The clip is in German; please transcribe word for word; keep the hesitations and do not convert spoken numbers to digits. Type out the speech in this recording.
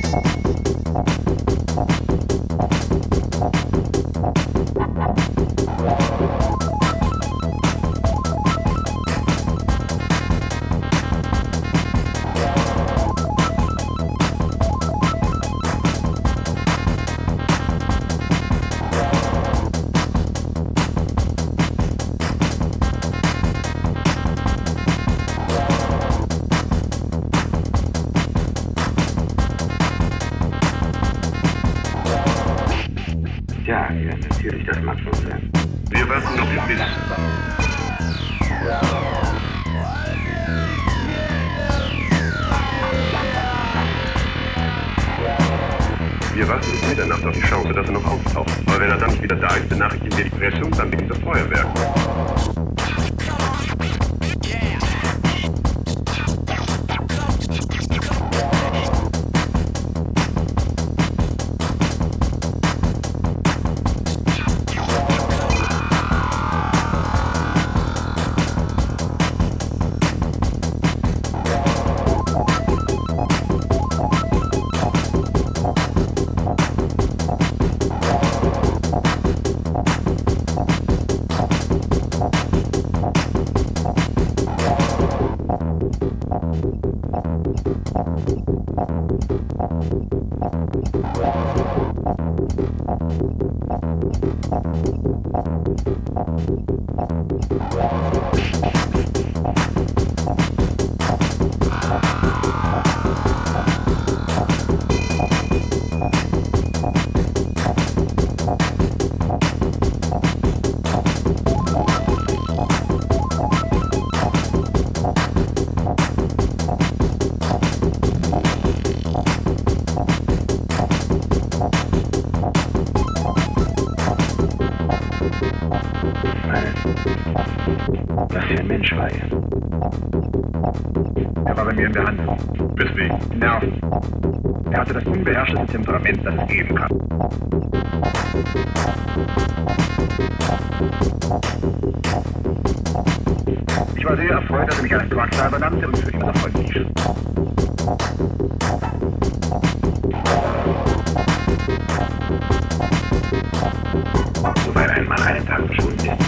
Ja, ja, natürlich, das mag schon sein. Wir warten noch im Bild. Wir warten bis Mitternacht auf die Chance, dass er noch auftaucht. Aber wenn er dann nicht wieder da ist, benachrichtigen wir die Pressung, dann beginnt das Feuerwerk. Was für ein Mensch war er? Er war bei mir in der Hand. Weswegen? Nerven. Er hatte das unbeherrschte Temperament, das es geben kann. Ich war sehr erfreut, dass er mich als Quacksalber nannte und für ihn unser Freund lief. Wobei einmal einen Tag verschwunden ist.